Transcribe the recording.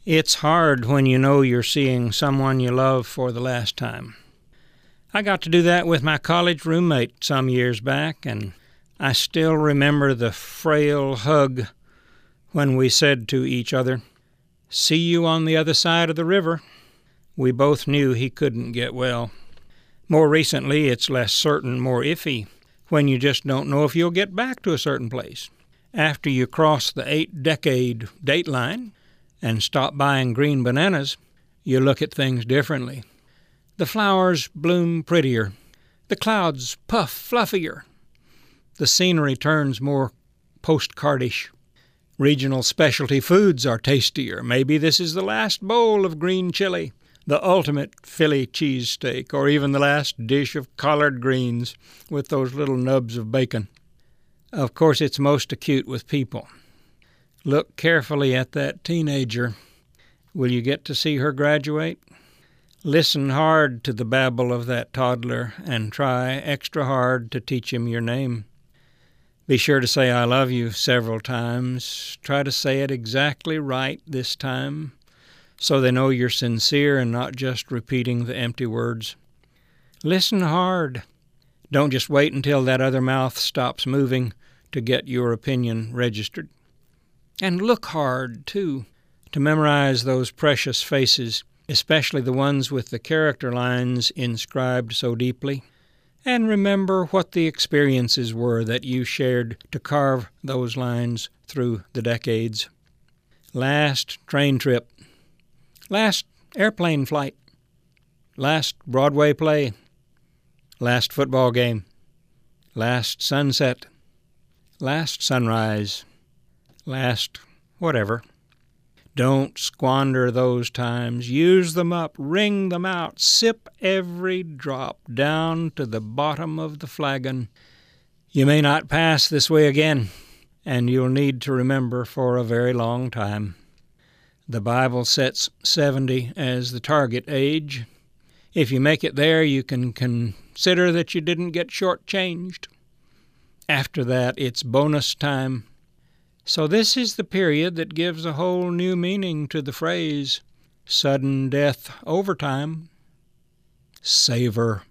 It's hard when you know you're seeing someone you love for the last time. I got to do that with my college roommate some years back, and I still remember the frail hug when we said to each other, "See you on the other side of the river." We both knew he couldn't get well. More recently, it's less certain, more iffy, when you just don't know if you'll get back to a certain place. After you cross the 8-decade date line and stop buying green bananas, you look at things differently. The flowers bloom prettier. The clouds puff fluffier. The scenery turns more postcardish. Regional specialty foods are tastier. Maybe this is the last bowl of green chili, the ultimate Philly cheesesteak, or even the last dish of collard greens with those little nubs of bacon. Of course, it's most acute with people. Look carefully at that teenager. Will you get to see her graduate? Listen hard to the babble of that toddler and try extra hard to teach him your name. Be sure to say "I love you" several times. Try to say it exactly right this time so they know you're sincere and not just repeating the empty words. Listen hard. Don't just wait until that other mouth stops moving to get your opinion registered. And look hard, too, to memorize those precious faces, especially the ones with the character lines inscribed so deeply. And remember what the experiences were that you shared to carve those lines through the decades. Last train trip. Last airplane flight. Last Broadway play. Last football game. Last sunset. Last sunrise. Last whatever. Don't squander those times. Use them up. Wring them out. Sip every drop down to the bottom of the flagon. You may not pass this way again, and you'll need to remember for a very long time. The Bible sets 70 as the target age. If you make it there, you can consider that you didn't get shortchanged. After that, it's bonus time. So this is the period that gives a whole new meaning to the phrase, sudden death overtime. Savor.